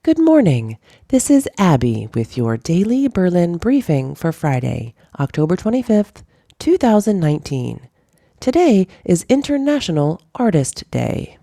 Good morning. This is Abby with your daily Berlin briefing for Friday, October 25th, 2019. Today is International Artist Day.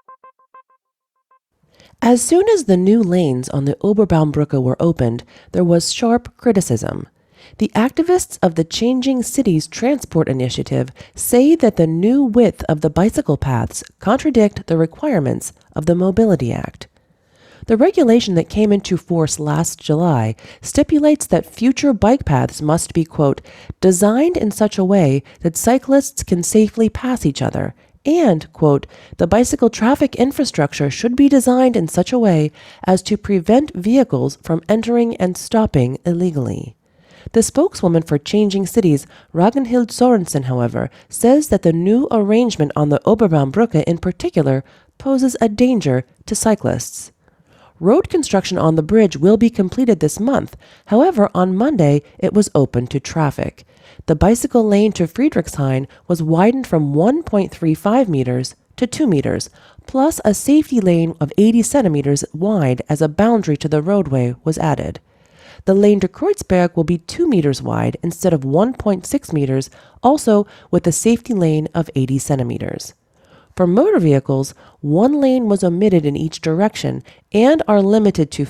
As soon as the new lanes on the Oberbaumbrücke were opened, there was sharp criticism. The activists of the Changing Cities Transport Initiative say that the new width of the bicycle paths contradict the requirements of the Mobility Act. The regulation that came into force last July stipulates that future bike paths must be, quote, designed in such a way that cyclists can safely pass each other, and, quote, the bicycle traffic infrastructure should be designed in such a way as to prevent vehicles from entering and stopping illegally. The spokeswoman for Changing Cities, Ragnhild Sorensen, however, says that the new arrangement on the Oberbaumbrücke in particular poses a danger to cyclists. Road construction on the bridge will be completed this month. However, on Monday, it was open to traffic. The bicycle lane to Friedrichshain was widened from 1.35 meters to 2 meters, plus a safety lane of 80 centimeters wide as a boundary to the roadway was added. The lane to Kreuzberg will be 2 meters wide instead of 1.6 meters, also with a safety lane of 80 centimeters. For motor vehicles, one lane was omitted in each direction and are limited to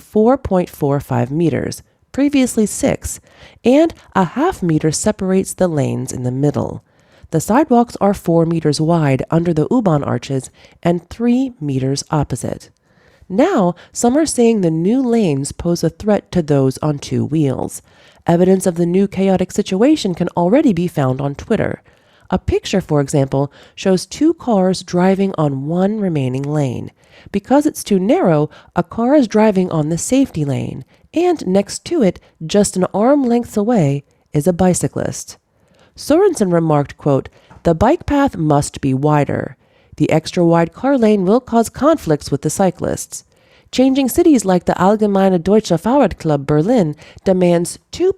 4.45 meters, previously 6, and a half meter separates the lanes in the middle. The sidewalks are 4 meters wide under the U-Bahn arches and 3 meters opposite. Now, some are saying the new lanes pose a threat to those on two wheels. Evidence of the new chaotic situation can already be found on Twitter. A picture, for example, shows two cars driving on one remaining lane. Because it's too narrow, a car is driving on the safety lane, and next to it, just an arm length away, is a bicyclist. Sorensen remarked, quote, the bike path must be wider. The extra wide car lane will cause conflicts with the cyclists. Changing Cities like the Allgemeine Deutsche Fahrradclub Berlin demands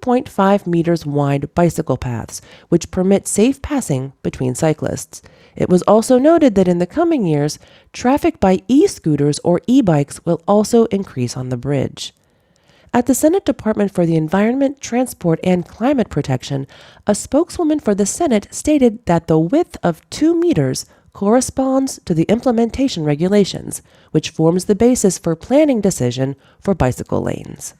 2.5 meters wide bicycle paths, which permit safe passing between cyclists. It was also noted that in the coming years, traffic by e-scooters or e-bikes will also increase on the bridge. At the Senate Department for the Environment, Transport, and Climate Protection, a spokeswoman for the Senate stated that the width of 2 meters corresponds to the implementation regulations, which forms the basis for planning decision for bicycle lanes.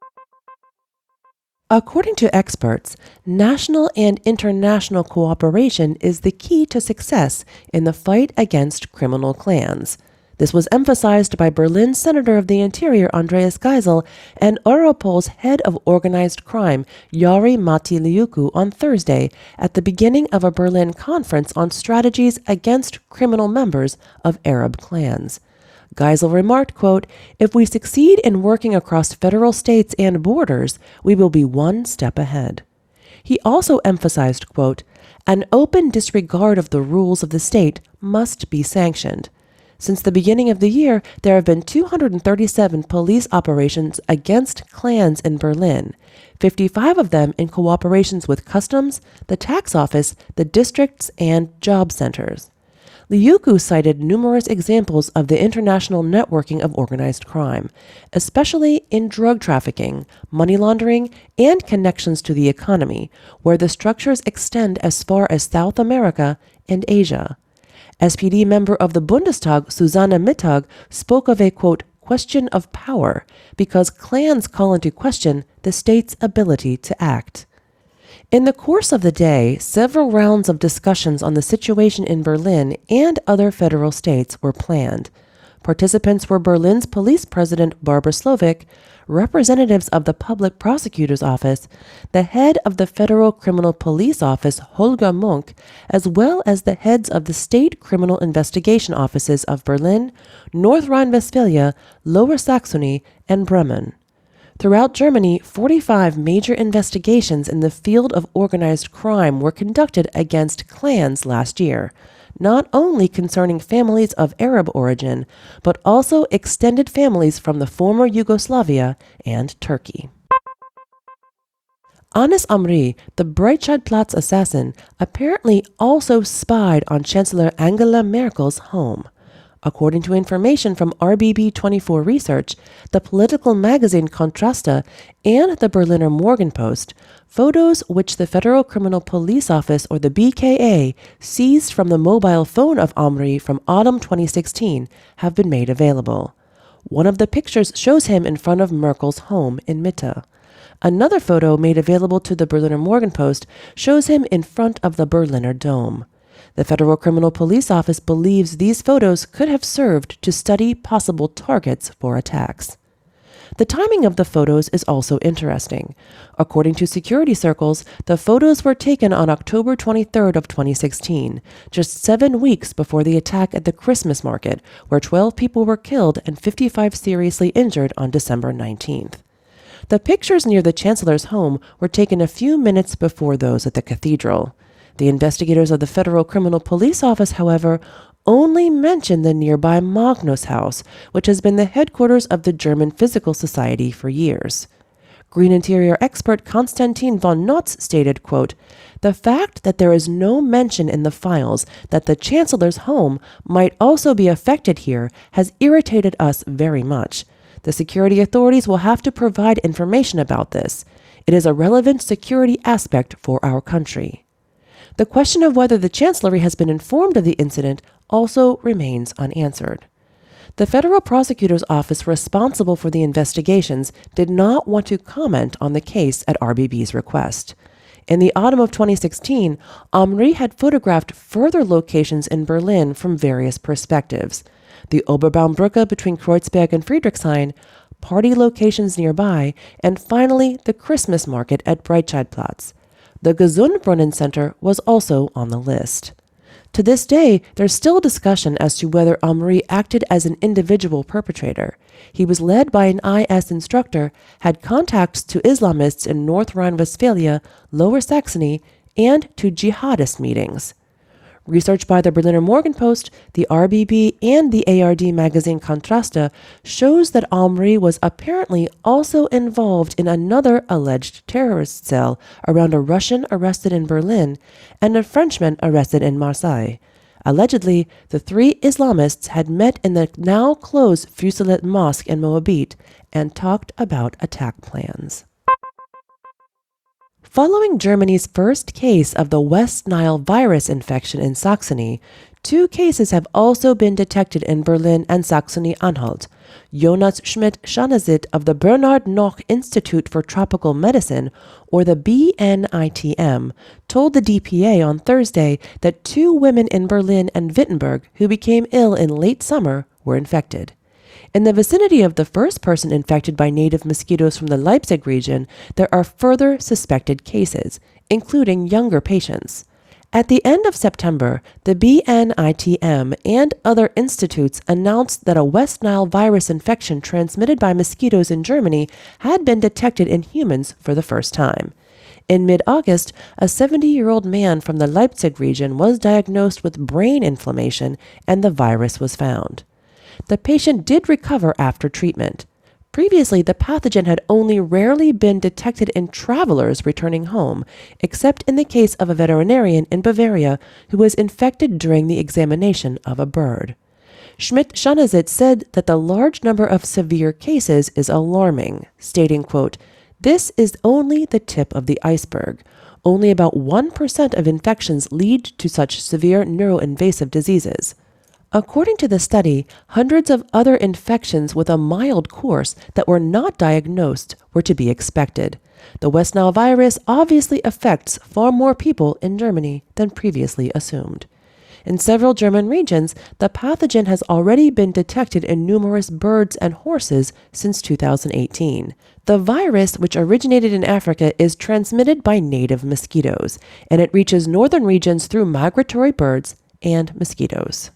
According to experts, national and international cooperation is the key to success in the fight against criminal clans. This was emphasized by Berlin Senator of the Interior Andreas Geisel and Europol's head of organized crime, Jari Matti Liuku, on Thursday at the beginning of a Berlin conference on strategies against criminal members of Arab clans. Geisel remarked, quote, if we succeed in working across federal states and borders, we will be one step ahead. He also emphasized, quote, an open disregard of the rules of the state must be sanctioned. Since the beginning of the year, there have been 237 police operations against clans in Berlin, 55 of them in cooperations with customs, the tax office, the districts, and job centers. Liuku cited numerous examples of the international networking of organized crime, especially in drug trafficking, money laundering, and connections to the economy, where the structures extend as far as South America and Asia. SPD member of the Bundestag, Susanne Mittag, spoke of a, quote, question of power because clans call into question the state's ability to act. In the course of the day, several rounds of discussions on the situation in Berlin and other federal states were planned. Participants were Berlin's police president Barbara Slovic, representatives of the Public Prosecutor's Office, the head of the Federal Criminal Police Office, Holger Munk, as well as the heads of the State Criminal Investigation Offices of Berlin, North Rhine-Westphalia, Lower Saxony, and Bremen. Throughout Germany, 45 major investigations in the field of organized crime were conducted against clans last year, not only concerning families of Arab origin, but also extended families from the former Yugoslavia and Turkey. Anis Amri, the Breitscheidplatz assassin, apparently also spied on Chancellor Angela Merkel's home. According to information from RBB24 Research, the political magazine Kontraste, and the Berliner Morgenpost, photos which the Federal Criminal Police Office, or the BKA, seized from the mobile phone of Omri from autumn 2016 have been made available. One of the pictures shows him in front of Merkel's home in Mitte. Another photo made available to the Berliner Morgenpost shows him in front of the Berliner Dome. The Federal Criminal Police Office believes these photos could have served to study possible targets for attacks. The timing of the photos is also interesting. According to security circles, the photos were taken on October 23rd of 2016, just 7 weeks before the attack at the Christmas market, where 12 people were killed and 55 seriously injured on December 19th. The pictures near the Chancellor's home were taken a few minutes before those at the cathedral. The investigators of the Federal Criminal Police Office, however, only mention the nearby Magnus House, which has been the headquarters of the German Physical Society for years. Green Interior expert Konstantin von Notz stated, quote, "The fact that there is no mention in the files that the Chancellor's home might also be affected here has irritated us very much. The security authorities will have to provide information about this. It is a relevant security aspect for our country." The question of whether the Chancellery has been informed of the incident also remains unanswered. The federal prosecutor's office responsible for the investigations did not want to comment on the case at RBB's request. In the autumn of 2016, Omri had photographed further locations in Berlin from various perspectives: the Oberbaumbrücke between Kreuzberg and Friedrichshain, party locations nearby, and finally the Christmas market at Breitscheidplatz. The Gesundbrunnen Center was also on the list. To this day, there's still discussion as to whether Omri acted as an individual perpetrator. He was led by an IS instructor, had contacts to Islamists in North Rhine-Westphalia, Lower Saxony, and to jihadist meetings. Research by the Berliner Morgenpost, the RBB, and the ARD magazine Kontraste shows that Omri was apparently also involved in another alleged terrorist cell around a Russian arrested in Berlin and a Frenchman arrested in Marseille. Allegedly, the 3 Islamists had met in the now closed Fusilet Mosque in Moabit and talked about attack plans. Following Germany's first case of the West Nile virus infection in Saxony, 2 cases have also been detected in Berlin and Saxony-Anhalt. Jonas Schmidt-Schanazit of the Bernhard Nocht Institute for Tropical Medicine, or the BNITM, told the DPA on Thursday that 2 women in Berlin and Wittenberg who became ill in late summer were infected. In the vicinity of the first person infected by native mosquitoes from the Leipzig region, there are further suspected cases, including younger patients. At the end of September, the BNITM and other institutes announced that a West Nile virus infection transmitted by mosquitoes in Germany had been detected in humans for the first time. In mid-August, a 70-year-old man from the Leipzig region was diagnosed with brain inflammation, and the virus was found. The patient did recover after treatment. Previously, the pathogen had only rarely been detected in travelers returning home, except in the case of a veterinarian in Bavaria who was infected during the examination of a bird. Schmidt-Schanazit said that the large number of severe cases is alarming, stating, quote, "This is only the tip of the iceberg. Only about 1% of infections lead to such severe neuroinvasive diseases." According to the study, hundreds of other infections with a mild course that were not diagnosed were to be expected. The West Nile virus obviously affects far more people in Germany than previously assumed. In several German regions, the pathogen has already been detected in numerous birds and horses since 2018. The virus, which originated in Africa, is transmitted by native mosquitoes, and it reaches northern regions through migratory birds and mosquitoes.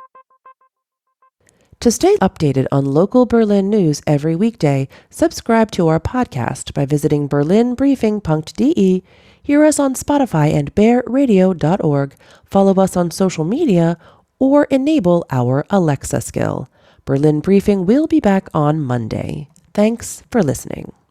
To stay updated on local Berlin news every weekday, subscribe to our podcast by visiting berlinbriefing.de, hear us on Spotify and bearradio.org, follow us on social media, or enable our Alexa skill. Berlin Briefing will be back on Monday. Thanks for listening.